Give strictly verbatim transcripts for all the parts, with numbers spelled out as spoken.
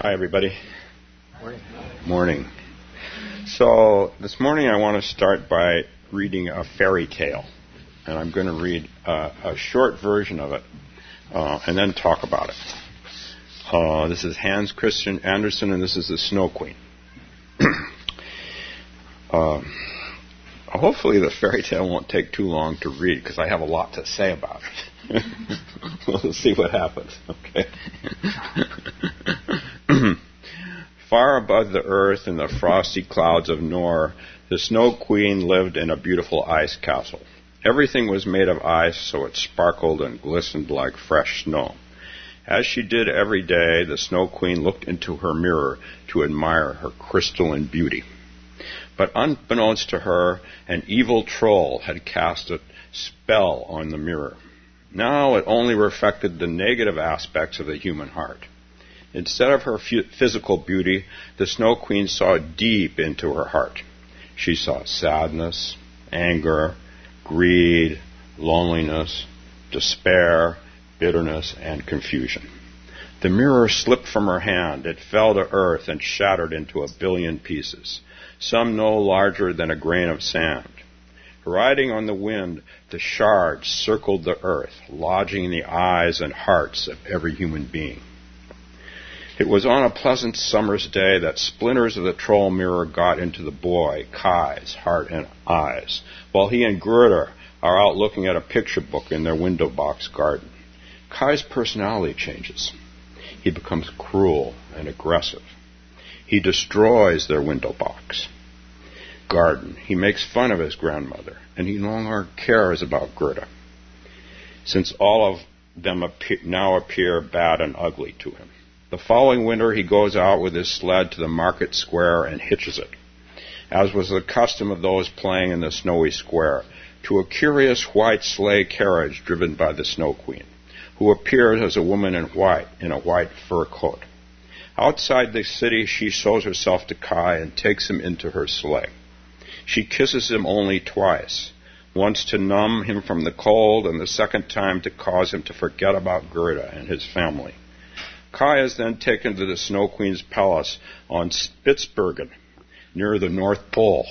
Hi, everybody. Morning. Morning. So this morning I want to start by reading a fairy tale, and I'm going to read uh, a short version of it, uh, and then talk about it. Uh, this is Hans Christian Andersen, and this is the Snow Queen. uh, hopefully the fairy tale won't take too long to read, because I have a lot to say about it. We'll see what happens. Okay. Far above the earth in the frosty clouds of Nor, the Snow Queen lived in a beautiful ice castle. Everything was made of ice, so it sparkled and glistened like fresh snow. As she did every day, the Snow Queen looked into her mirror to admire her crystalline beauty. But unbeknownst to her, an evil troll had cast a spell on the mirror. Now it only reflected the negative aspects of the human heart. Instead of her f- physical beauty, the Snow Queen saw deep into her heart. She saw sadness, anger, greed, loneliness, despair, bitterness, and confusion. The mirror slipped from her hand. It fell to earth and shattered into a billion pieces, some no larger than a grain of sand. Riding on the wind, the shards circled the earth, lodging in the eyes and hearts of every human being. It was on a pleasant summer's day that splinters of the troll mirror got into the boy, Kai's, heart and eyes, while he and Gerda are out looking at a picture book in their window box garden. Kai's personality changes. He becomes cruel and aggressive. He destroys their window box garden. He makes fun of his grandmother, and he no longer cares about Gerda, since all of them appear, now appear bad and ugly to him. The following winter, he goes out with his sled to the market square and hitches it, as was the custom of those playing in the snowy square, to a curious white sleigh carriage driven by the Snow Queen, who appears as a woman in white, in a white fur coat. Outside the city, she shows herself to Kai and takes him into her sleigh. She kisses him only twice, once to numb him from the cold, and the second time to cause him to forget about Gerda and his family. Kai is then taken to the Snow Queen's palace on Spitsbergen, near the North Pole,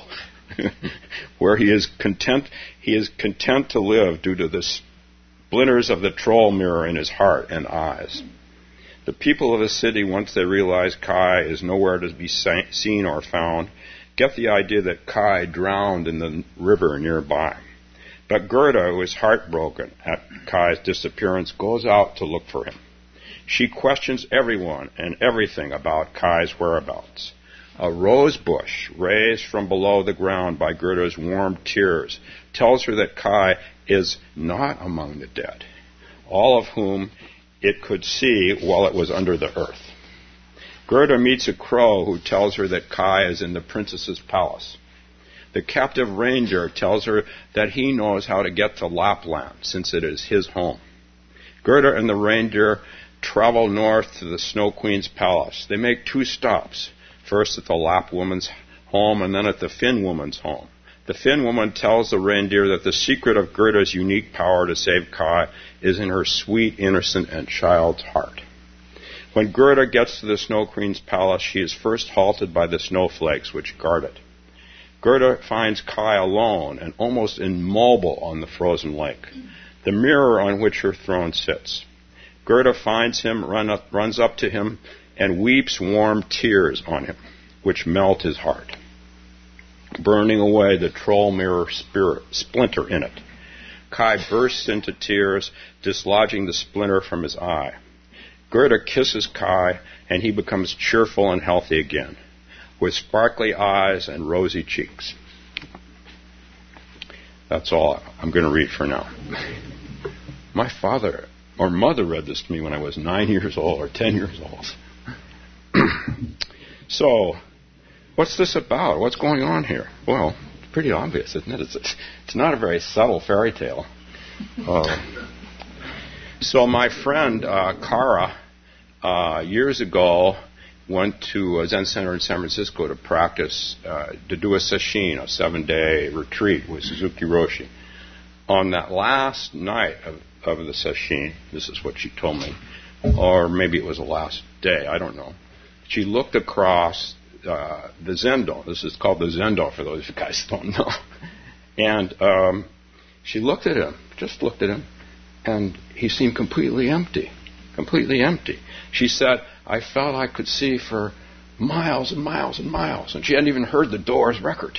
where he is content he is content to live due to the splinters of the troll mirror in his heart and eyes. The people of the city, once they realize Kai is nowhere to be seen or found, get the idea that Kai drowned in the river nearby. But Gerda, who is heartbroken at Kai's disappearance, goes out to look for him. She questions everyone and everything about Kai's whereabouts. A rose bush, raised from below the ground by Gerda's warm tears, tells her that Kai is not among the dead, all of whom it could see while it was under the earth. Gerda meets a crow who tells her that Kai is in the princess's palace. The captive reindeer tells her that he knows how to get to Lapland, since it is his home. Gerda and the reindeer travel north to the Snow Queen's palace. They make two stops, first at the Lapp woman's home and then at the Finn woman's home. The Finn woman tells the reindeer that the secret of Gerda's unique power to save Kai is in her sweet, innocent, and child's heart. When Gerda gets to the Snow Queen's palace, she is first halted by the snowflakes which guard it. Gerda finds Kai alone and almost immobile on the frozen lake, the mirror on which her throne sits. Gerda finds him, run up, runs up to him, and weeps warm tears on him, which melt his heart, burning away the troll mirror spirit, splinter in it. Kai bursts into tears, dislodging the splinter from his eye. Gerda kisses Kai, and he becomes cheerful and healthy again, with sparkly eyes and rosy cheeks. That's all I'm going to read for now. My father or mother read this to me when I was nine years old or ten years old. So, what's this about? What's going on here? Well, it's pretty obvious, isn't it? It's, it's not a very subtle fairy tale. Uh, so my friend uh, Kara, uh, years ago, went to a Zen Center in San Francisco to practice, uh, to do a sesshin, a seven-day retreat with Suzuki Roshi. On that last night of, of the sesshin, this is what she told me, or maybe it was the last day, I don't know. she looked across uh, the Zendo. This is called the Zendo for those of you guys who don't know. And um, she looked at him, just looked at him, and he seemed completely empty, completely empty. She said, I felt I could see for miles and miles and miles, and she hadn't even heard the Doors record.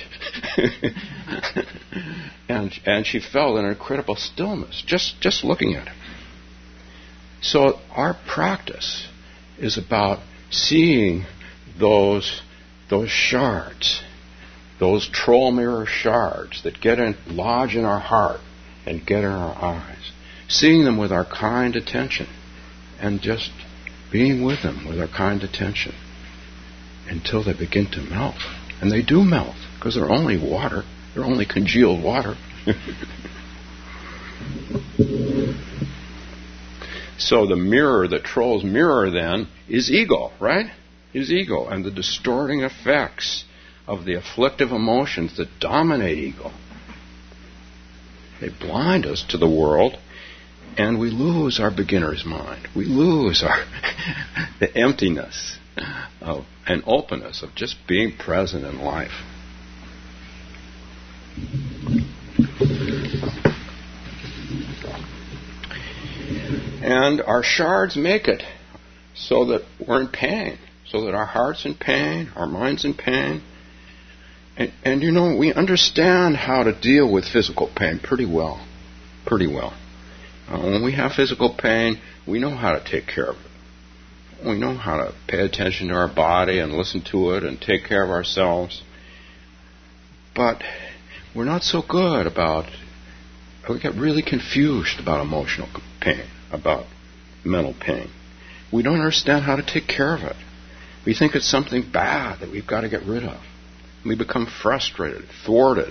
and and she felt an incredible stillness just, just looking at him. So our practice is about seeing those those shards, those troll mirror shards that get in, lodge in our heart and get in our eyes, seeing them with our kind attention and just being with them with our kind attention until they begin to melt. And they do melt because they're only water. They're only congealed water. So the mirror, the troll's mirror then, is ego, right? Is ego and the distorting effects of the afflictive emotions that dominate ego. They blind us to the world, and we lose our beginner's mind. We lose our the emptiness of and openness of just being present in life. And our shards make it so that we're in pain, so that our heart's in pain, our mind's in pain. And, and you know, we understand how to deal with physical pain pretty well, pretty well. Uh, when we have physical pain, we know how to take care of it. We know how to pay attention to our body and listen to it and take care of ourselves. But we're not so good about, we get really confused about emotional pain, about mental pain. We don't understand how to take care of it. We think it's something bad that we've got to get rid of. We become frustrated, thwarted.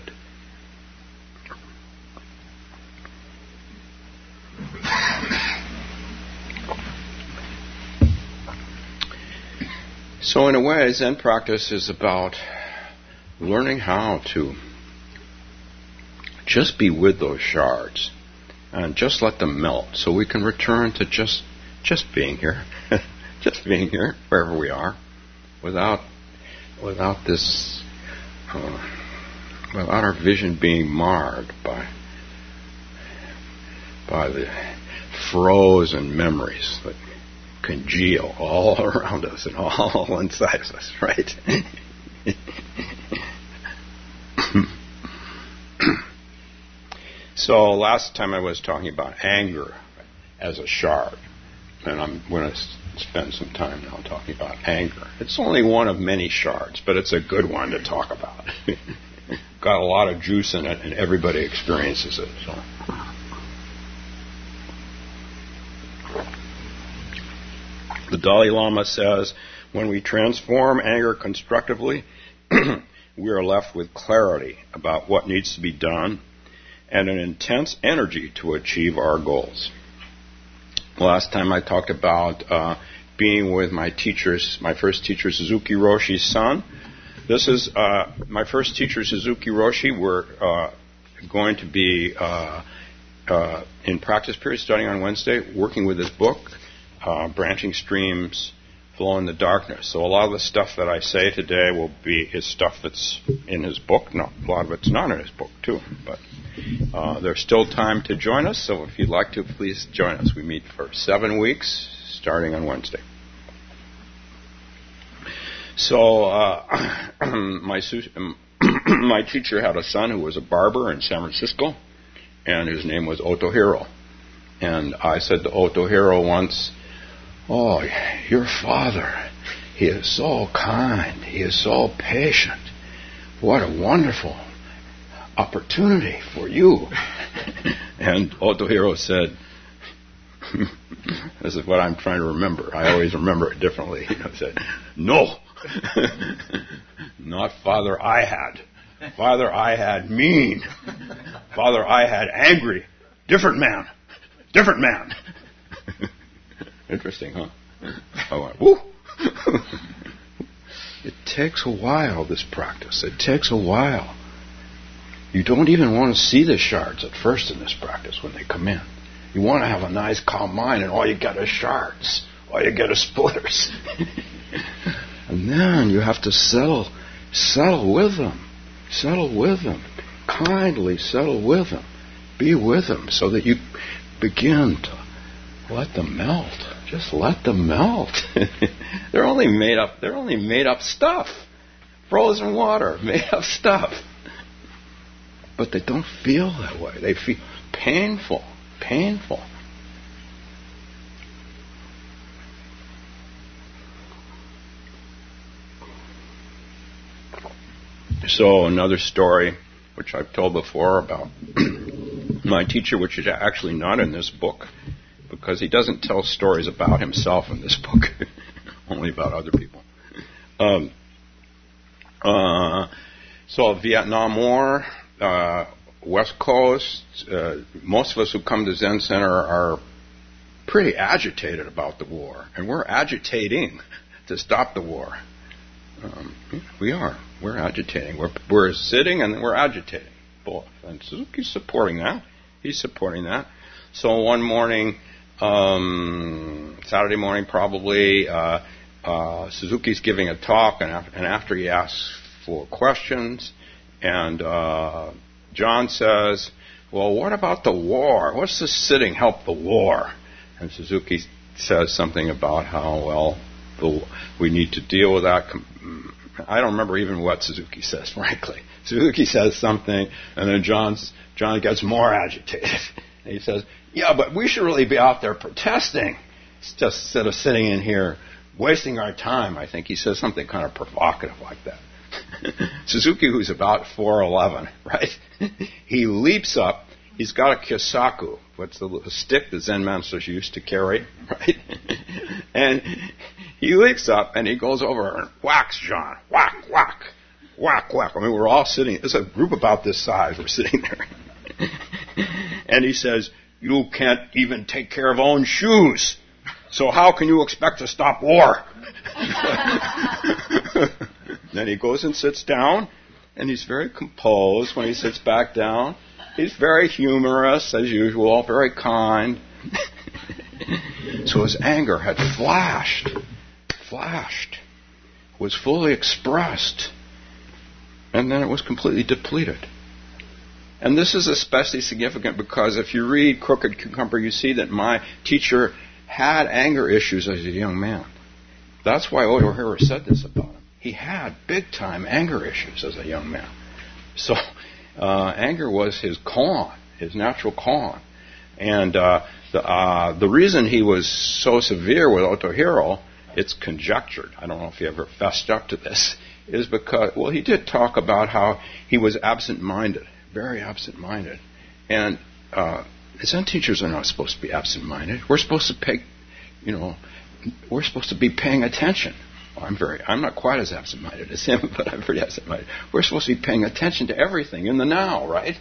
So in a way, Zen practice is about learning how to just be with those shards and just let them melt so we can return to just just being here, just being here wherever we are, without without this, uh, without our vision being marred by by the frozen memories that congeal all around us and all inside of us, right? So last time I was talking about anger as a shard, and I'm going to spend some time now talking about anger. It's only one of many shards, but it's a good one to talk about. Got a lot of juice in it, and everybody experiences it. So. The Dalai Lama says, when we transform anger constructively, we are left with clarity about what needs to be done and an intense energy to achieve our goals. Last time I talked about uh, being with my teachers, my first teacher, Suzuki Roshi's son. This is uh, my first teacher, Suzuki Roshi. We're uh, going to be uh, uh, in practice period starting on Wednesday, working with his book, uh, Branching Streams, Flow in the Darkness. So a lot of the stuff that I say today will be his stuff that's in his book. No, a lot of it's not in his book, too. But uh, there's still time to join us, so if you'd like to, please join us. We meet for seven weeks, starting on Wednesday. So uh, my my teacher had a son who was a barber in San Francisco, and his name was Otohiro. And I said to Otohiro once, "Oh, your father, he is so kind. He is so patient. What a wonderful opportunity for you." And Otohiro said, this is what I'm trying to remember. I always remember it differently. He said, "No, not father I had. Father I had mean. Father I had angry. Different man. Different man." Interesting, huh? I went, whoo! It takes a while, this practice. It takes a while. You don't even want to see the shards at first in this practice when they come in. You want to have a nice, calm mind, and all you get is shards. All you get is splitters. And then you have to settle, settle with them. Settle with them. Kindly settle with them. Be with them so that you begin to let them melt. Just let them melt. They're only made up, they're only made up stuff. Frozen water, made up stuff. But they don't feel that way. They feel painful, painful. So another story, which I've told before, about my teacher, which is actually not in this book, because he doesn't tell stories about himself in this book, only about other people. Um, uh, so Vietnam War, uh, West Coast, uh, most of us who come to Zen Center are pretty agitated about the war, and we're agitating to stop the war. Um, we are. We're agitating. We're, we're sitting and we're agitating. Both. And Suzuki's supporting that. He's supporting that. So one morning, um, Saturday morning probably, uh, uh, Suzuki's giving a talk, and, af- and after he asks for questions, and uh, John says, well, what about the war? What's the sitting help the war? And Suzuki says something about how, well, the, we need to deal with that. I don't remember even what Suzuki says, frankly. Suzuki says something, and then John's, John gets more agitated. And he says, yeah, but we should really be out there protesting just instead of sitting in here wasting our time. I think he says something kind of provocative like that. Suzuki, who's about four eleven, right? He leaps up. He's got a kyosaku, what's the little stick the Zen masters used to carry, right? And he leaps up and he goes over and whacks John. Whack, whack, whack, whack. I mean, we're all sitting, there's a group about this size, we're sitting there. And he says, you can't even take care of own shoes. So how can you expect to stop war? Then he goes and sits down, and he's very composed when he sits back down. He's very humorous, as usual, very kind. So his anger had flashed, flashed, was fully expressed, and then it was completely depleted. And this is especially significant because if you read Crooked Cucumber, you see that my teacher had anger issues as a young man. That's why Otohiro said this about him. He had big-time anger issues as a young man. So uh, anger was his koan, his natural koan. And uh, the, uh, the reason he was so severe with Otohiro, it's conjectured, I don't know if he ever fessed up to this, is because, well, he did talk about how he was absent-minded, very absent-minded. And uh, Zen teachers are not supposed to be absent-minded. We're supposed to pay, you know, we're supposed to be paying attention. Well, I'm very, I'm not quite as absent-minded as him, but I'm pretty absent-minded. We're supposed to be paying attention to everything in the now, right?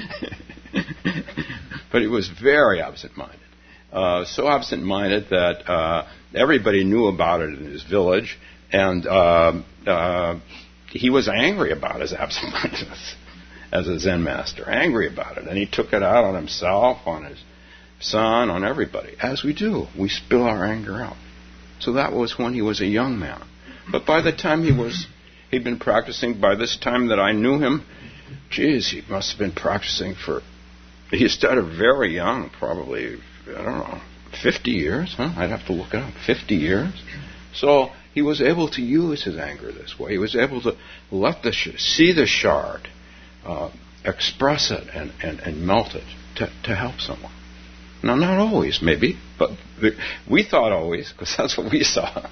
But he was very absent-minded. Uh, so absent-minded that uh, everybody knew about it in his village, and uh, uh, he was angry about his absent-mindedness as a Zen master, angry about it. And he took it out on himself, on his son, on everybody, as we do. We spill our anger out. So that was when he was a young man. But by the time he was, he'd been practicing, by this time that I knew him, geez, he must have been practicing for, he started very young, probably, I don't know, fifty years, huh? I'd have to look it up, fifty years. So he was able to use his anger this way. He was able to let the, sh- see the shard, uh, express it, and, and, and melt it to, to help someone. Now, not always, maybe, but we thought always, because that's what we saw.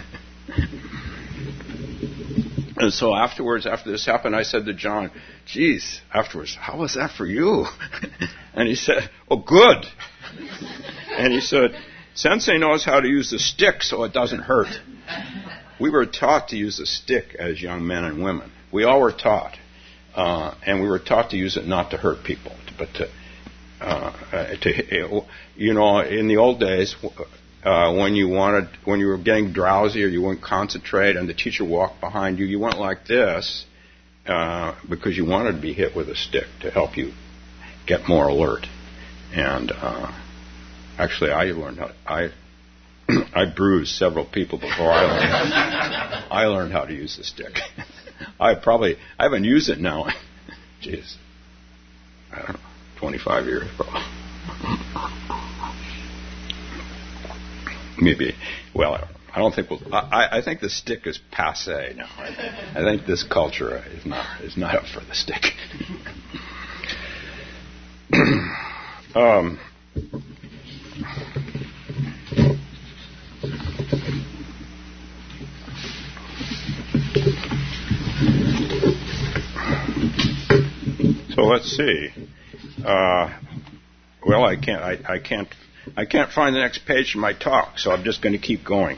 And so afterwards, after this happened, I said to John, geez, afterwards, how was that for you? And he said, oh, good. And he said, Sensei knows how to use the stick so it doesn't hurt. We were taught to use the stick as young men and women. We all were taught. Uh, and we were taught to use it not to hurt people, but to Uh, to, you know, in the old days, uh, when you wanted, when you were getting drowsy or you wouldn't concentrate, and the teacher walked behind you, you went like this uh, because you wanted to be hit with a stick to help you get more alert. And uh, actually, I learned how. I I bruised several people before I learned, I learned how to use the stick. I probably, I haven't used it now. Jeez. I don't know, twenty-five years probably. Maybe, well, I don't think we'll, I, I think the stick is passé now. I, I think this culture is not, is not up for the stick. um, So let's see. Uh, well, I can't. I, I can't. I can't find the next page in my talk, so I'm just going to keep going.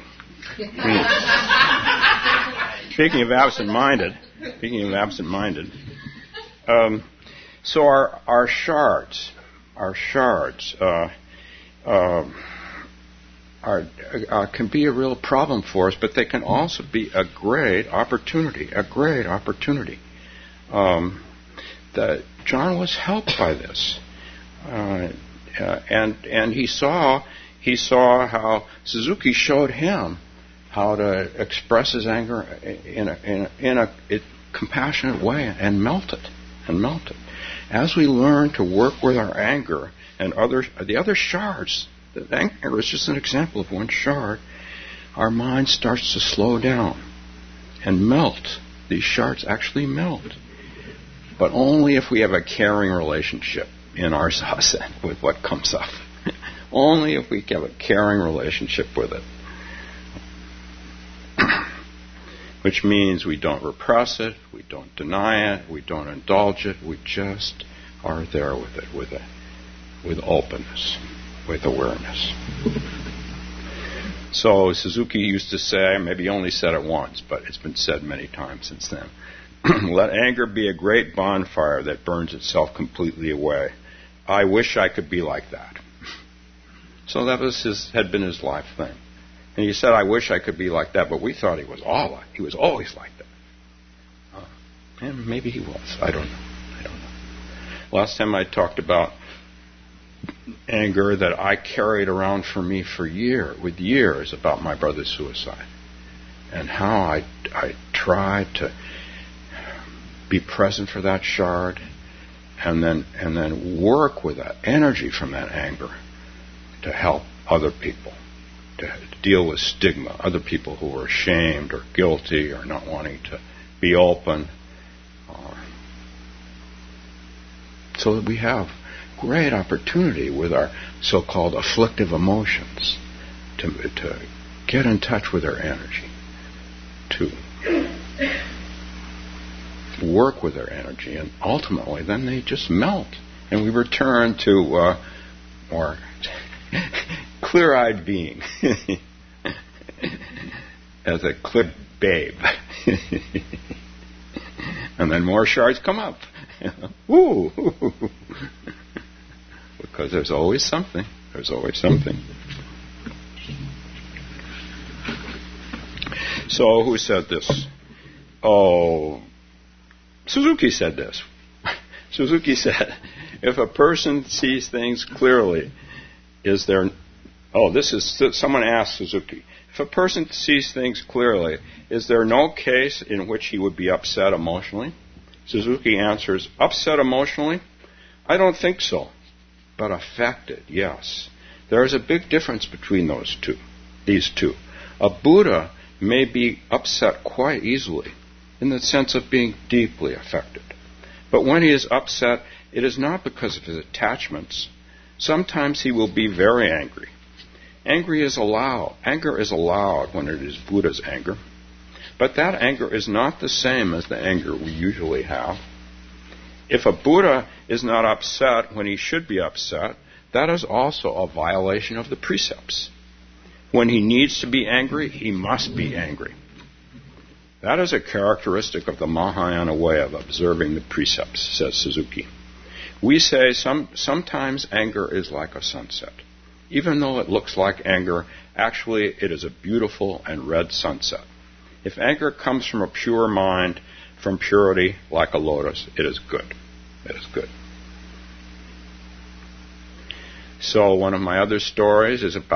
Speaking of absent-minded, speaking of absent-minded, um, so our our shards, our shards, uh, uh, are uh, can be a real problem for us, but they can also be a great opportunity. A great opportunity. Um, That John was helped by this, uh, uh, and and he saw he saw how Suzuki showed him how to express his anger in a in a, in a it, compassionate way and melt it and melt it. As we learn to work with our anger and other the other shards, the anger is just an example of one shard. Our mind starts to slow down and melt. These shards actually melt. But only if we have a caring relationship in our zazen with what comes up. Only if we have a caring relationship with it. Which means we don't repress it, we don't deny it, we don't indulge it, we just are there with it, with it, with openness, with awareness. So Suzuki used to say, maybe he only said it once, but it's been said many times since then, let anger be a great bonfire that burns itself completely away. I wish I could be like that. So that was his, had been his life thing. And he said, I wish I could be like that, but we thought he was all like, he was always like that. Uh, and maybe he was. I don't know. I don't know. Last time I talked about anger that I carried around for me for years, with years, about my brother's suicide. And how I, I tried to be present for that shard, and then and then work with that energy from that anger to help other people, to deal with stigma, other people who are ashamed or guilty or not wanting to be open. Uh, so that we have great opportunity with our so-called afflictive emotions to, to get in touch with our energy, to work with their energy, and ultimately then they just melt, and we return to uh, more clear-eyed being as a clear babe. And then more shards come up. Woo! Because there's always something. There's always something. So who said this? Oh, Suzuki said this. Suzuki said, if a person sees things clearly, is there... Oh, this is... Someone asked Suzuki, if a person sees things clearly, is there no case in which he would be upset emotionally? Suzuki answers, upset emotionally? I don't think so. But affected, yes. There is a big difference between those two, these two. A Buddha may be upset quite easily, in the sense of being deeply affected. But when he is upset, it is not because of his attachments. Sometimes he will be very angry. Angry is allowed. Anger is allowed when it is Buddha's anger. But that anger is not the same as the anger we usually have. If a Buddha is not upset when he should be upset, that is also a violation of the precepts. When he needs to be angry, he must be angry. That is a characteristic of the Mahayana way of observing the precepts, says Suzuki. We say some, sometimes anger is like a sunset. Even though it looks like anger, actually it is a beautiful and red sunset. If anger comes from a pure mind, from purity, like a lotus, it is good. It is good. So one of my other stories is about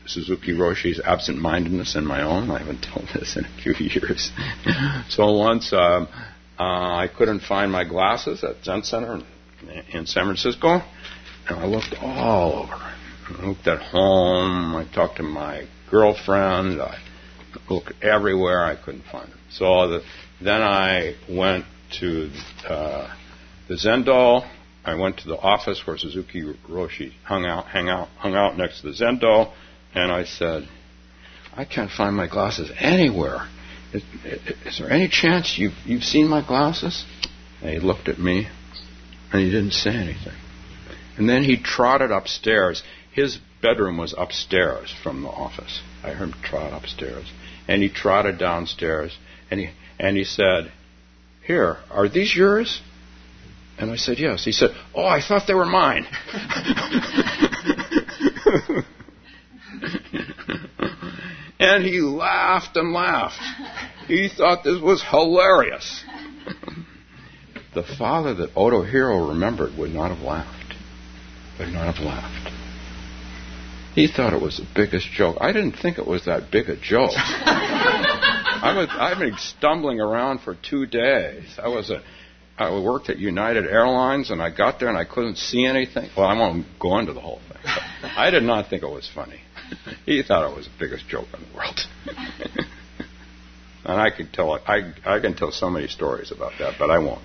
Suzuki Roshi's absent-mindedness and my own. I haven't told this in a few years. So once um, uh, I couldn't find my glasses at Zen Center in, in San Francisco, and I looked all over. I looked at home. I talked to my girlfriend. I looked everywhere. I couldn't find them. So the, then I went to uh, the Zendo. I went to the office where Suzuki Roshi hung out, hang out, hung out next to the Zendo, and I said, "I can't find my glasses anywhere. Is, is there any chance you've you've seen my glasses?" And he looked at me, and he didn't say anything. And then he trotted upstairs. His bedroom was upstairs from the office. I heard him trot upstairs, and he trotted downstairs, and he and he said, "Here, are these yours?" And I said, "Yes." He said, "Oh, I thought they were mine." And he laughed and laughed. He thought this was hilarious. The father that Otohiro remembered would not have laughed. Would not have laughed. He thought it was the biggest joke. I didn't think it was that big a joke. I was, I've been stumbling around for two days. I was a I worked at United Airlines, and I got there, and I couldn't see anything. Well, I won't go into the whole thing. But I did not think it was funny. He thought it was the biggest joke in the world. And I could tell I I can tell so many stories about that, but I won't.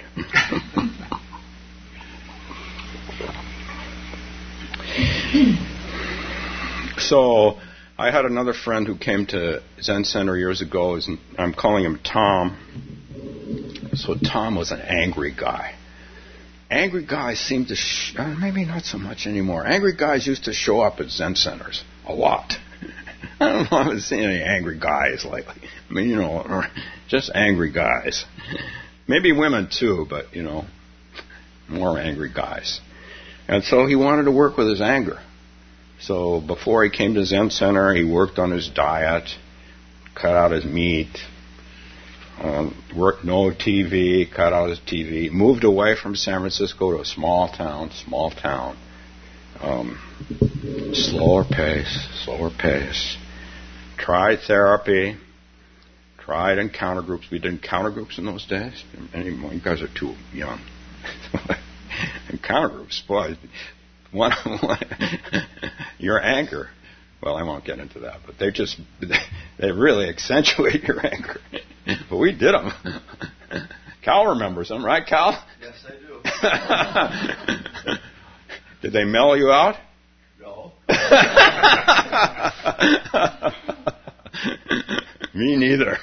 So I had another friend who came to Zen Center years ago. I'm calling him Tom. So Tom was an angry guy. Angry guys seem to, sh- uh, maybe not so much anymore. Angry guys used to show up at Zen centers a lot. I don't know if I've seen any angry guys lately. I mean, you know, just angry guys. Maybe women too, but, you know, more angry guys. And so he wanted to work with his anger. So before he came to Zen Center, he worked on his diet, cut out his meat, Um, worked no T V, cut out his T V, moved away from San Francisco to a small town, small town. Um, slower pace, slower pace. Tried therapy, tried encounter groups. We did encounter groups in those days. Anymore, you guys are too young. Encounter groups, boy. One, one, your anger. Well, I won't get into that, but they just, they really accentuate your anger. But we did them. Cal remembers them, right, Cal? Yes, I do. Did they mellow you out? No. Me neither.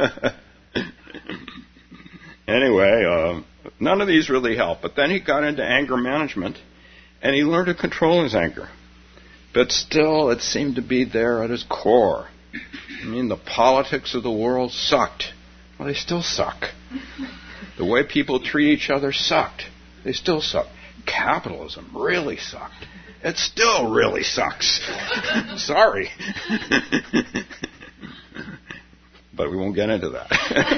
Anyway, uh, none of these really helped. But then he got into anger management, and he learned to control his anger. But still, it seemed to be there at his core. I mean, the politics of the world sucked. Well, they still suck. The way people treat each other sucked. They still suck. Capitalism really sucked. It still really sucks. Sorry. But we won't get into that.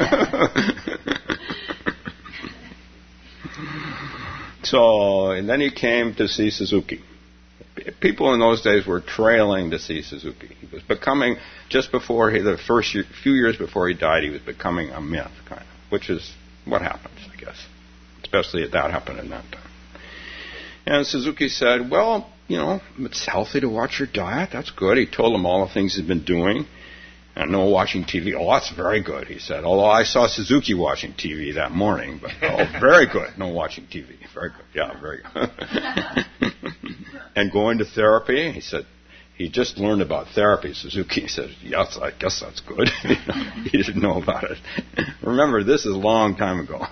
So, and then he came to see Suzuki. People in those days were trailing to see Suzuki. He was becoming, just before he, the first year, few years before he died, he was becoming a myth, kind of, which is what happens, I guess. Especially if that happened in that time. And Suzuki said, well, you know, it's healthy to watch your diet. That's good. He told him all the things he'd been doing. And no watching T V. Oh, that's very good, he said. Although I saw Suzuki watching T V that morning. But, oh, very good. No watching T V. Very good. Yeah, very good. And going to therapy, he said, he just learned about therapy. Suzuki said, yes, I guess that's good. He didn't know about it. Remember, this is a long time ago.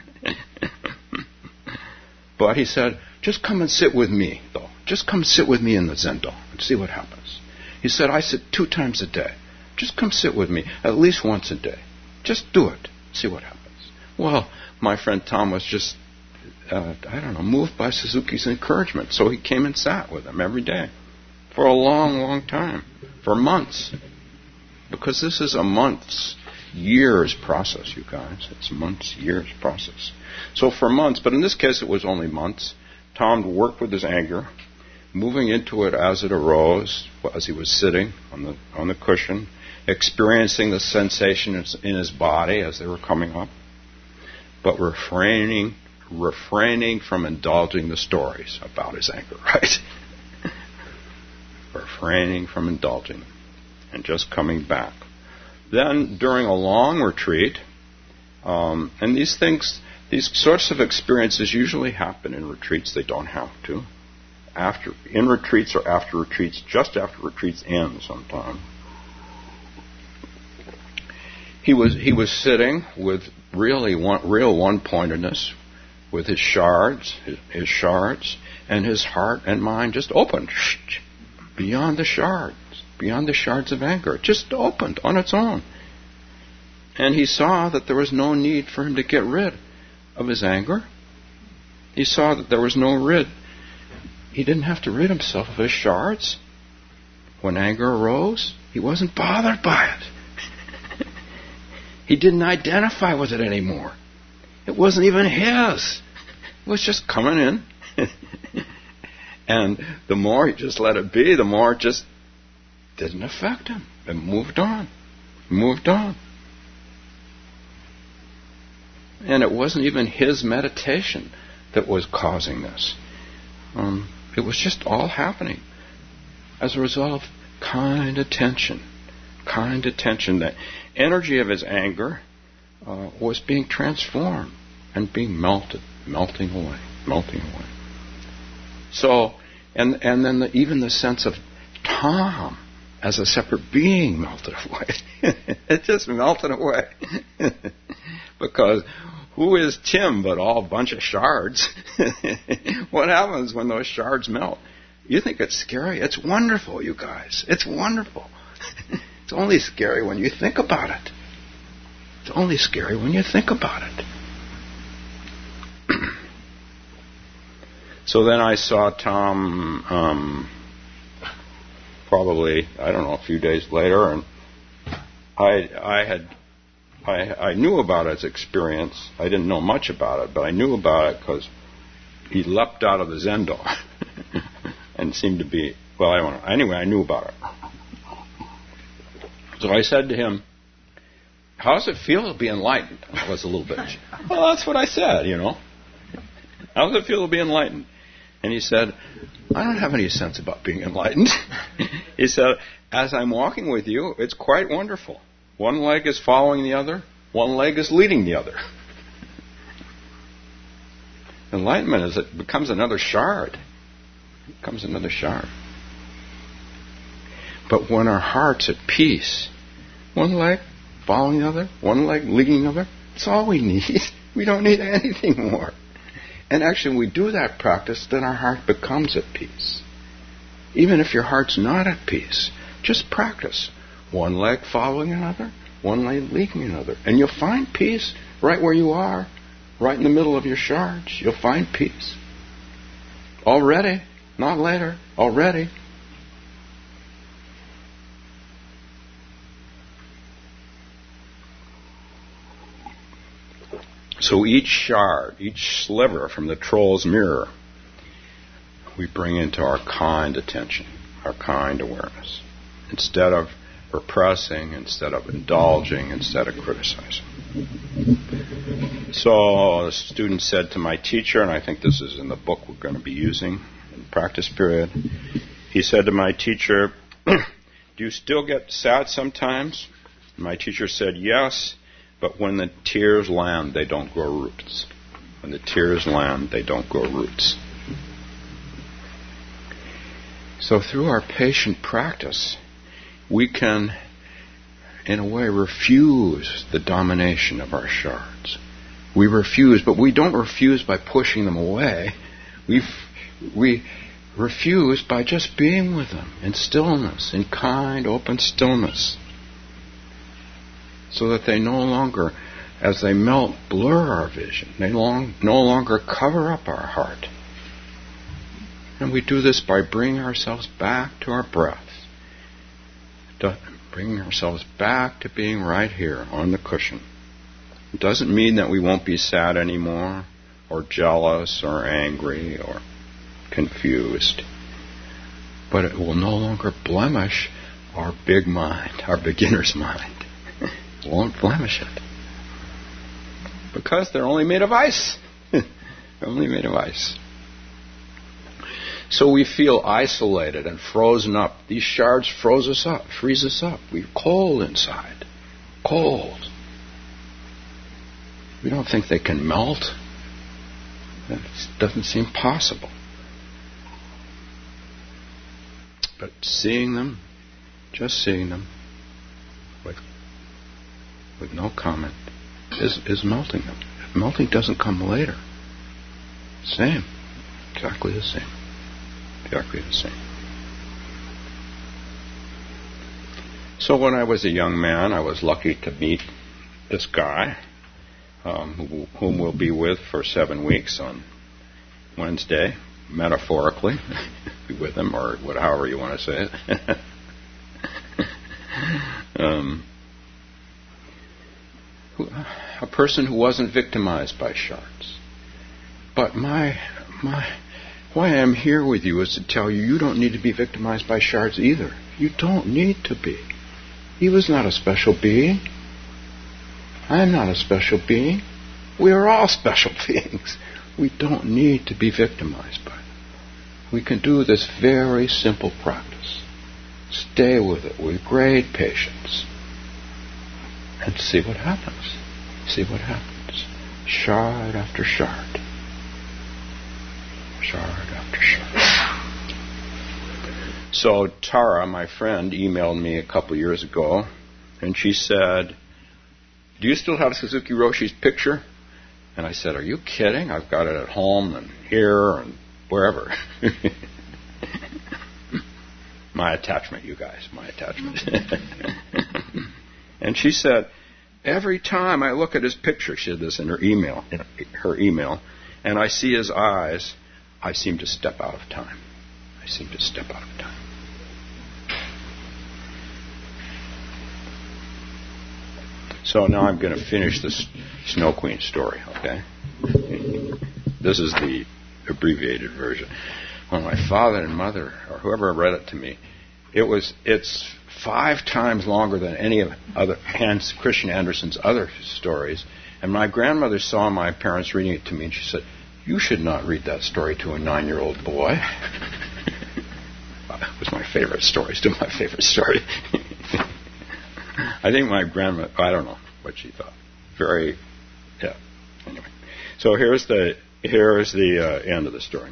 But he said, just come and sit with me, though. Just come sit with me in the Zendo and see what happens. He said, I sit two times a day. Just come sit with me at least once a day. Just do it. See what happens. Well, my friend Tom was just, uh, I don't know, moved by Suzuki's encouragement. So he came and sat with him every day for a long, long time, for months. Because this is a months, years process, you guys. It's months, years process. So for months, but in this case it was only months, Tom worked with his anger, moving into it as it arose, as he was sitting on the on the cushion, experiencing the sensations in his body as they were coming up, but refraining refraining from indulging the stories about his anger, right? Refraining from indulging them and just coming back. Then, during a long retreat, um, and these things, these sorts of experiences usually happen in retreats. They don't have to. After in retreats or after retreats, just after retreats end sometime. He was he was sitting with really one, real one-pointedness, with his shards, his, his shards, and his heart and mind just opened beyond the shards, beyond the shards of anger. It just opened on its own. And he saw that there was no need for him to get rid of his anger. He saw that there was no rid. He didn't have to rid himself of his shards. When anger arose, he wasn't bothered by it. He didn't identify with it anymore. It wasn't even his. It was just coming in. And the more he just let it be, the more it just didn't affect him. It moved on. Moved on. And it wasn't even his meditation that was causing this. Um, it was just all happening as a result of kind attention. Kind attention. The energy of his anger uh, was being transformed and being melted, melting away, melting away. So, and and then the, even the sense of Tom as a separate being melted away. It just melted away. Because who is Tim but all a bunch of shards? What happens when those shards melt? You think it's scary? It's wonderful, you guys. It's wonderful. It's only scary when you think about it. It's only scary when you think about it. So then I saw Tom um, probably, I don't know, a few days later, and I I had I, I knew about his experience. I didn't know much about it, but I knew about it because he leapt out of the Zendo and seemed to be, well, I don't know. Anyway, I knew about it. So I said to him, how does it feel to be enlightened? I was a little bit, well, that's what I said, you know. How does it feel to be enlightened? And he said, I don't have any sense about being enlightened. He said, as I'm walking with you, it's quite wonderful. One leg is following the other, one leg is leading the other. Enlightenment is it becomes another shard. It becomes another shard. But when our heart's at peace, one leg following the other, one leg leading the other, that's all we need. We don't need anything more. And actually, when we do that practice, then our heart becomes at peace. Even if your heart's not at peace, just practice. One leg following another, one leg leading another. And you'll find peace right where you are, right in the middle of your shards. You'll find peace. Already, not later, already. So each shard, each sliver from the troll's mirror, we bring into our kind attention, our kind awareness. Instead of repressing, instead of indulging, instead of criticizing. So the student said to my teacher, and I think this is in the book we're going to be using in practice period, he said to my teacher, do you still get sad sometimes? And my teacher said, yes. But when the tears land, they don't grow roots. When the tears land, they don't grow roots. So through our patient practice, we can, in a way, refuse the domination of our shards. We refuse, but we don't refuse by pushing them away. We we refuse by just being with them in stillness, in kind, open stillness. So that they no longer, as they melt, blur our vision. They long, no longer cover up our heart. And we do this by bringing ourselves back to our breath. To bringing ourselves back to being right here on the cushion. It doesn't mean that we won't be sad anymore, or jealous, or angry, or confused. but it will no longer blemish our big mind, our beginner's mind. It won't blemish it. Because they're only made of ice. They're only made of ice. So we feel isolated and frozen up. These shards froze us up, freeze us up. We're cold inside. Cold. We don't think they can melt. It doesn't seem possible. But seeing them, just seeing them, with, with no comment, is, is melting them. Melting doesn't come later. Same. Exactly the same. Exactly the same. So when I was a young man, I was lucky to meet this guy, um, who, whom we'll be with for seven weeks on Wednesday, metaphorically, be with him, or what, however you want to say it. um, who, a person who wasn't victimized by shards. But my my why I'm here with you is to tell you you don't need to be victimized by shards either. You don't need to be. He was not a special being. I'm not a special being. We are all special beings. We don't need to be victimized by them. We can do this very simple practice. Stay with it with great patience. And see what happens. See what happens. Shard after shard. Shard after shard. So Tara, my friend, emailed me a couple years ago, and she said, "Do you still have Suzuki Roshi's picture?" And I said, "Are you kidding? I've got it at home and here and wherever." My attachment, you guys, my attachment. And she said, "Every time I look at his picture," she said this in her email, in her email, "and I see his eyes, I seem to step out of time. I seem to step out of time." So now I'm going to finish this Snow Queen story, okay? This is the abbreviated version. When my father and mother, or whoever read it to me, it was it's five times longer than any of other Hans Christian Andersen's other stories. And my grandmother saw my parents reading it to me, and she said, "You should not read that story to a nine-year-old boy." It was my favorite story. Still my favorite story. I think my grandma, I don't know what she thought. Very, yeah. Anyway, so here's the here's the uh, end of the story.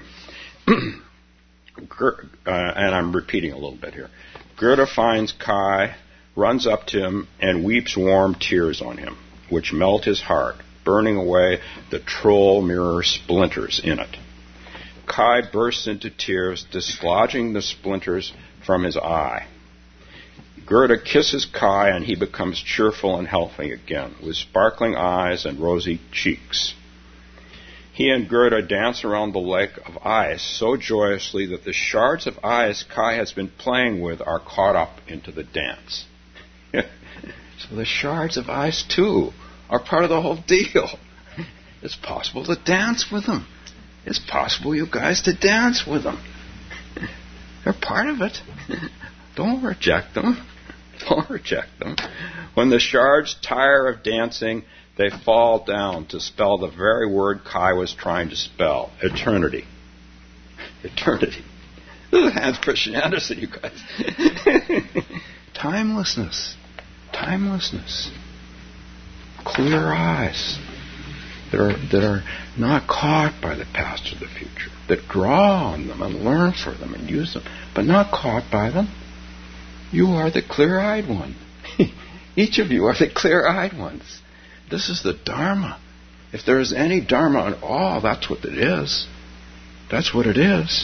Ger- uh, and I'm repeating a little bit here. Gerda finds Kai, runs up to him, and weeps warm tears on him, which melt his heart, burning away the troll mirror splinters in it. Kai bursts into tears, dislodging the splinters from his eye. Gerda kisses Kai, and he becomes cheerful and healthy again, with sparkling eyes and rosy cheeks. He and Gerda dance around the lake of ice so joyously that the shards of ice Kai has been playing with are caught up into the dance. So the shards of ice, too, are part of the whole deal. It's possible to dance with them. It's possible, you guys, to dance with them. They're part of it. Don't reject them. Don't reject them. When the shards tire of dancing, they fall down to spell the very word Kai was trying to spell: eternity. Eternity. This is Hans Christian Andersen, you guys. Timelessness. Timelessness. Clear eyes that are that are not caught by the past or the future, that draw on them and learn for them and use them, but not caught by them. You are the clear-eyed one. Each of you are the clear-eyed ones. This is the Dharma. If there is any Dharma at all, that's what it is. That's what it is.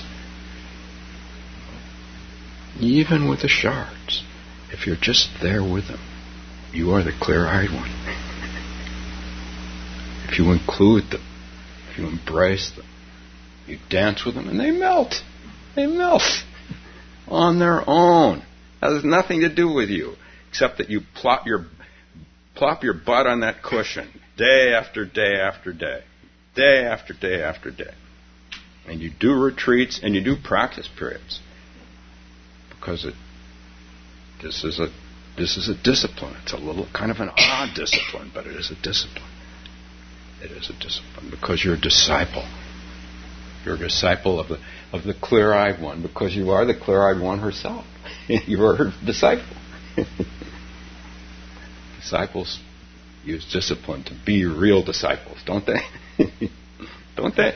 Even with the shards, if you're just there with them, you are the clear-eyed one. If you include them, if you embrace them, you dance with them, and they melt. They melt on their own. That has nothing to do with you, except that you plop your plop your butt on that cushion day after day after day, day after day after day. And you do retreats and you do practice periods. because it this is a this is a discipline. It's a little kind of an odd discipline, but it is a discipline. It is a discipline because you're a disciple. You're a disciple of the of the clear-eyed one because you are the clear-eyed one herself. You are her disciple. Disciples use discipline to be real disciples, don't they? Don't they?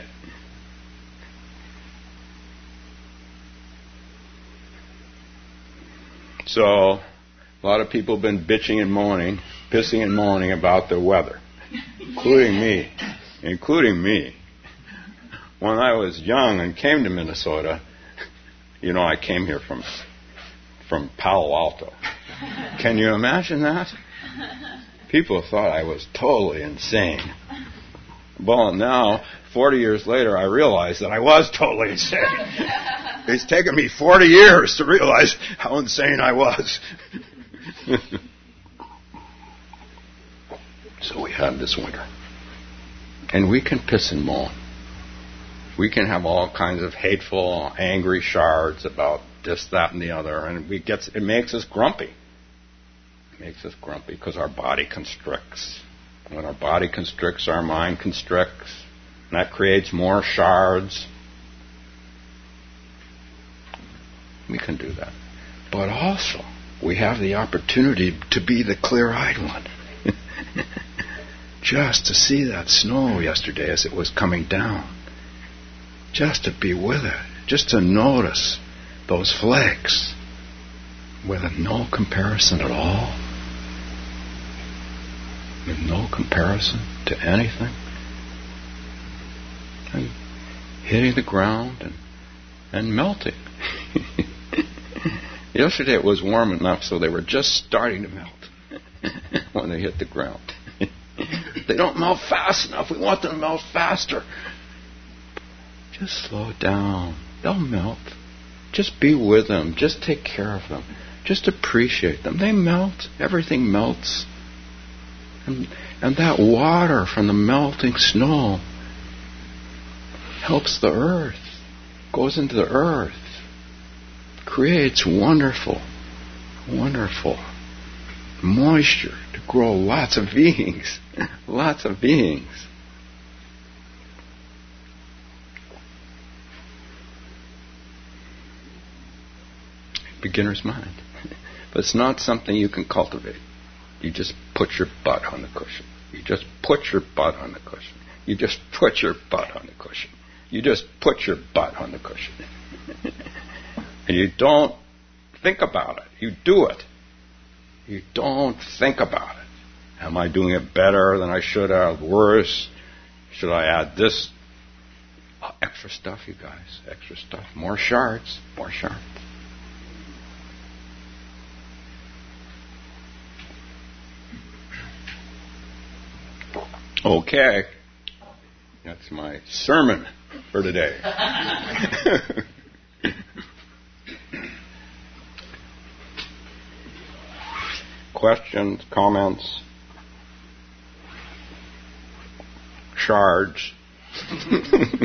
So, a lot of people have been bitching and moaning, pissing and moaning about the weather, including me, including me. When I was young and came to Minnesota, you know, I came here from from Palo Alto. Can you imagine that? People thought I was totally insane. Well, now, forty years later, I realize that I was totally insane. It's taken me forty years to realize how insane I was. So we had this winter. And we can piss and moan. We can have all kinds of hateful, angry shards about this, that, and the other, and we get, it makes us grumpy. It makes us grumpy because our body constricts. When our body constricts, our mind constricts, and that creates more shards. We can do that. But also, we have the opportunity to be the clear-eyed one. Just to see that snow yesterday as it was coming down. Just to be with it. Just to notice those flakes with no comparison at all. With no comparison to anything. And hitting the ground and, and melting. Yesterday it was warm enough so they were just starting to melt when they hit the ground. They don't melt fast enough. We want them to melt faster. Just slow it down. They'll melt. Just be with them. Just take care of them. Just appreciate them. They melt. Everything melts. And, and that water from the melting snow helps the earth. Goes into the earth. Creates wonderful, wonderful moisture to grow lots of beings. Lots of beings. Beginner's mind. But it's not something you can cultivate. You just put your butt on the cushion. You just put your butt on the cushion. You just put your butt on the cushion. You just put your butt on the cushion. And you don't think about it. You do it. You don't think about it. Am I doing it better than I should have? Worse? Should I add this? Oh, extra stuff, you guys. Extra stuff. More shards. More shards. Okay. That's my sermon for today. Questions, comments, shards. I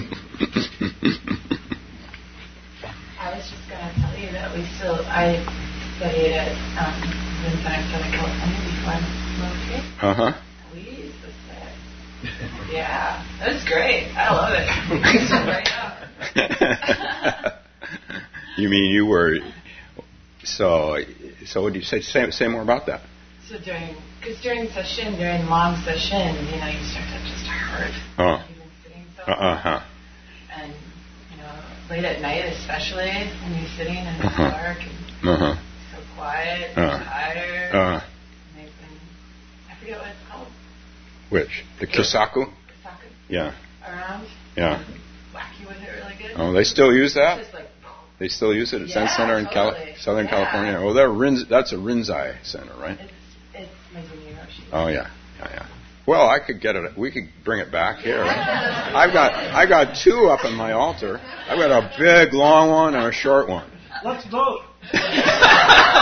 was just going to tell you that we still, I studied at um, Riverside, Southern California before I moved here. Uh-huh. We used to sit. Yeah, it was great. I love it. We used to right up. You mean you were, so, so what do you say? Say, say more about that. So during, because during session, during long session, you know, you start to just hurt. Oh. You've been sitting so Uh-huh. long. And, you know, late at night especially, when you're sitting in the uh-huh. dark and uh-huh. so quiet, and uh-huh. tired. Uh-huh. And they've been, I forget what it's called. Which? The Kisaku? Kisaku. Yeah. Around. Yeah. Whack you with it really good. Oh, they still use that? Just like, They still use it at yeah, Zen Center in totally. Cali- Southern yeah. California. Oh, they're Rinz- that's a Rinzai Center, right? It's, it's Mizuno Yoshi. Oh yeah, yeah, yeah. Well, I could get it. We could bring it back here. I've got, I got two up on my altar. I've got a big long one and a short one. Let's vote.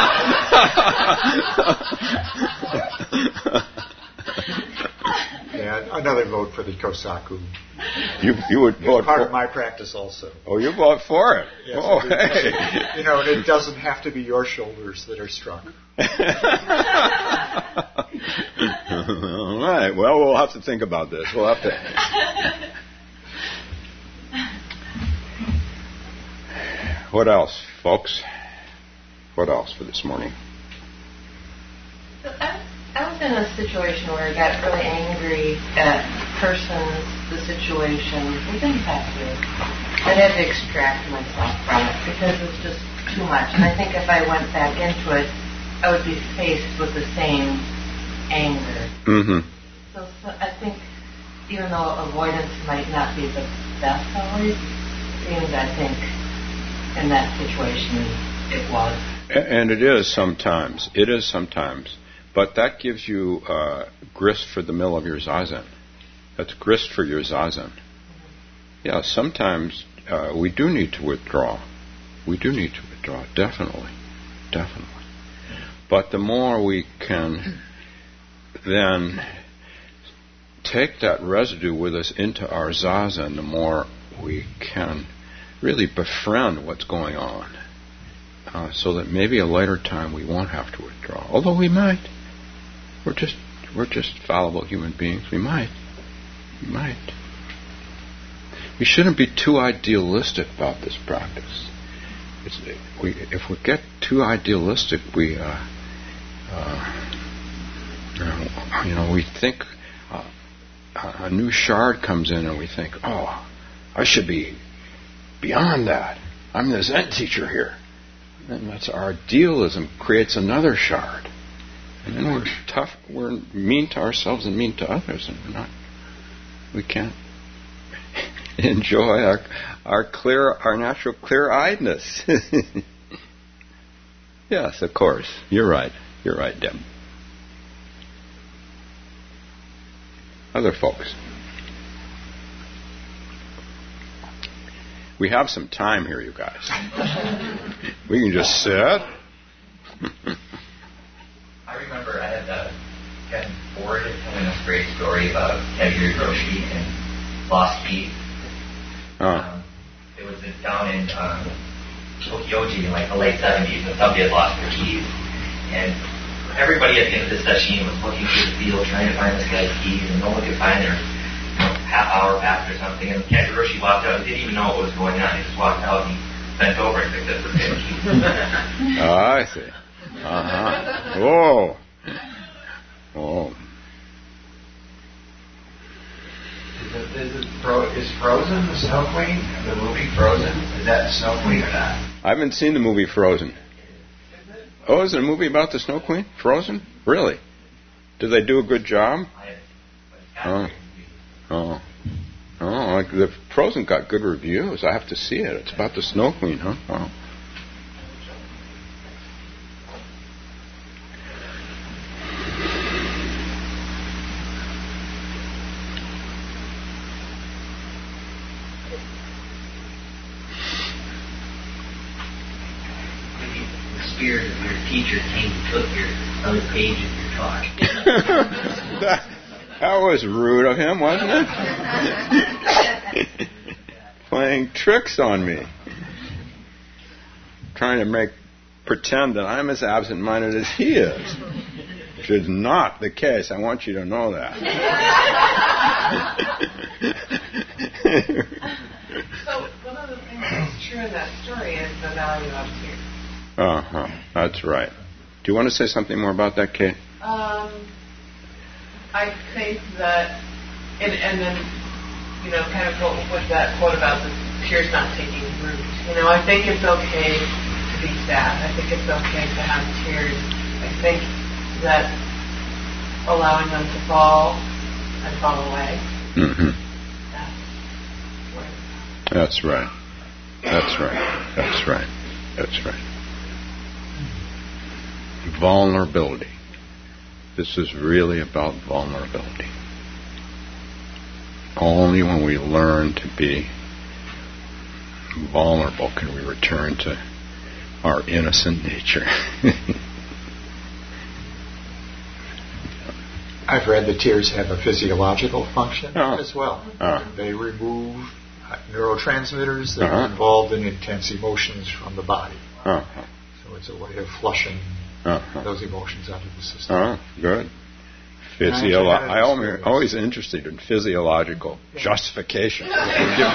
Yeah, uh, another vote for the Kosaku. You you would It's vote part for of my practice also. Oh, you vote for it. Yes, oh, I do. hey. You know, and it doesn't have to be your shoulders that are struck. All right. Well, we'll have to think about this. We'll have to. What else, folks? What else for this morning? So I, I was in a situation where I got really angry at persons, the situation. It didn't have to. I had to extract myself from it because it was just too much. And I think if I went back into it, I would be faced with the same anger. Mm-hmm. So, so I think even though avoidance might not be the best always, seems I think in that situation it was. And it is sometimes. It is sometimes. But that gives you uh, grist for the mill of your zazen. That's grist for your zazen. Yeah, sometimes uh, we do need to withdraw. We do need to withdraw, definitely. Definitely. But the more we can then take that residue with us into our zazen, the more we can really befriend what's going on. Uh, so that maybe a later time we won't have to withdraw. Although we might. We're just we're just fallible human beings. We might. We might. We shouldn't be too idealistic about this practice. It's, we, if we get too idealistic, we uh, uh, you know we think uh, a new shard comes in and we think, oh, I should be beyond that. I'm the Zen teacher here. And that's our idealism creates another shard. And then we're tough, we're mean to ourselves and mean to others, and we're not, we can't enjoy our our clear, our natural clear-eyedness. Yes, of course. You're right. You're right, Deb. Other folks. We have some time here, you guys. We can just sit. I remember I had uh, Ken Ford telling this great story about Kagiri Roshi and Lost Keys. Oh. Um, it was down in um, Tokyoji in like the late seventies, and somebody had lost their keys. And everybody at the end of the session was looking through the field trying to find this guy's keys, and no one could find their half hour passed or something, and Kangaroshi walked out. He didn't even know what was going on. He just walked out and he bent over and picked up the same key. Oh, I see. Uh-huh. Whoa. Oh. Is, it, is, it fro- is Frozen the Snow Queen? The movie Frozen? Is that the Snow Queen or not? I haven't seen the movie Frozen. Oh, is it a movie about the Snow Queen? Frozen? Really? Did they do a good job? Oh. Oh, oh! Like the Frozen got good reviews. I have to see it. It's about the Snow Queen, huh? Wow. The spirit of your teacher came and took your other page of your talk. that, that was rude of him, wasn't it? Playing tricks on me. Trying to make pretend that I'm as absent-minded as he is. Which is not the case. I want you to know that. So one of the things that's true in that story is the value of tears. Uh-huh. That's right. Do you want to say something more about that, Kate? Um, I think that, and, and then, you know, kind of what, with that quote about the tears not taking root. You know, I think it's okay to be sad. I think it's okay to have tears. I think that allowing them to fall and fall away. Mm-hmm. That's where That's right. That's right. That's right. That's right. Vulnerability. This is really about vulnerability. Only when we learn to be vulnerable can we return to our innocent nature. I've read that tears have a physiological function Oh. as well. Oh. They remove uh, neurotransmitters that Uh-huh. are involved in intense emotions from the body. Uh-huh. So it's a way of flushing Uh-huh. those emotions out of the system. Oh, good. I actually Physiolo- had an I am experience. always interested in physiological justification. I,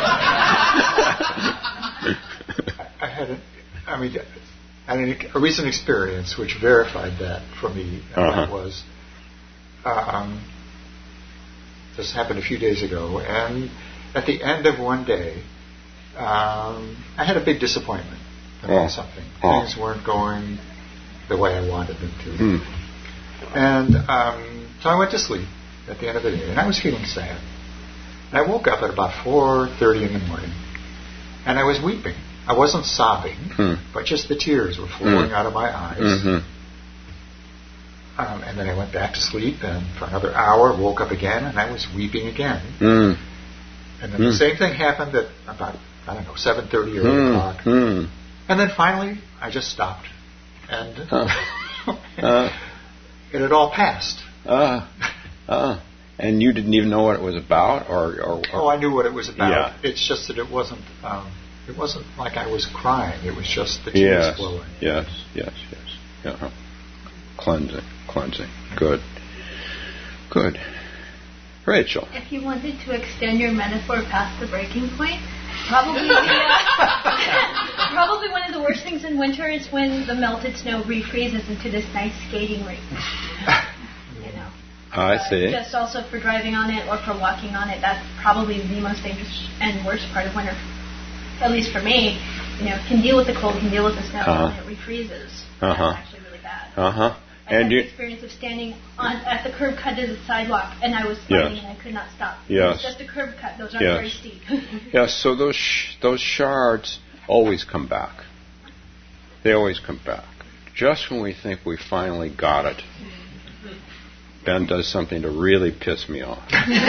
I had, a, I mean, I had a recent experience which verified that for me. And Uh-huh. that was, um, this happened a few days ago, and at the end of one day, um, I had a big disappointment about Oh. something. Oh. Things weren't going the way I wanted them to. Hmm. And um, so I went to sleep at the end of the day, and I was feeling sad. And I woke up at about four thirty in the morning, and I was weeping. I wasn't sobbing, Hmm. but just the tears were flowing Hmm. out of my eyes. Mhm. Um, and then I went back to sleep, and for another hour, woke up again, and I was weeping again. Mm. And then Hmm. the same thing happened at about, I don't know, seven thirty or eight Mm. o'clock. Mm. And then finally, I just stopped. And Uh. Uh. it had all passed. Uh. Uh. And you didn't even know what it was about, or, or, Oh, or I knew what it was about. Yeah. It's just that it wasn't. Um, it wasn't like I was crying. It was just the tears yes, flowing. yes, yes, yes. Uh-huh. Cleansing, cleansing. Good, good. Rachel. If you wanted to extend your metaphor past the breaking point, probably the, uh, probably one of the worst things in winter is when the melted snow refreezes into this nice skating rink. You know. I Uh, see. Just also for driving on it or for walking on it, that's probably the most dangerous and worst part of winter. At least for me, you know, can deal with the cold, can deal with the snow, Uh-huh. and it refreezes. Uh-huh. That's actually really bad. Uh huh. I had And the you. experience of standing on at the curb cut of the sidewalk, and I was sliding, Yes. and I could not stop. Yes. It was just a curb cut; those aren't Yes. very steep. Yes. So those sh- those shards always come back. They always come back. Just when we think we finally got it, Ben does something to really piss me off.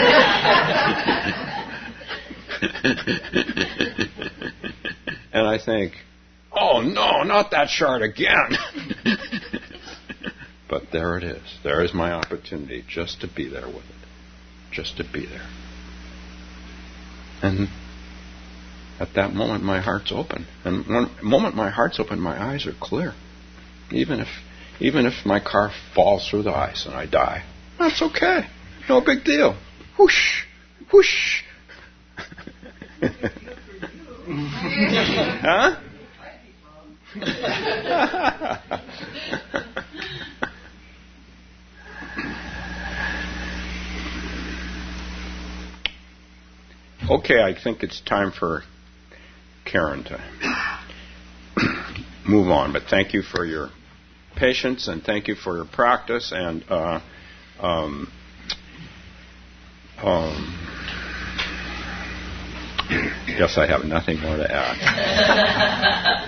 And I think, oh no, not that shard again. But there it is. There is my opportunity just to be there with it. Just to be there. And at that moment, my heart's open. And one moment my heart's open, my eyes are clear. Even if, even if my car falls through the ice and I die, that's okay. No big deal. Whoosh, whoosh. Huh? Okay, I think it's time for Karen to move on. But thank you for your patience and thank you for your practice. And uh, um, um, yes, I have nothing more to add.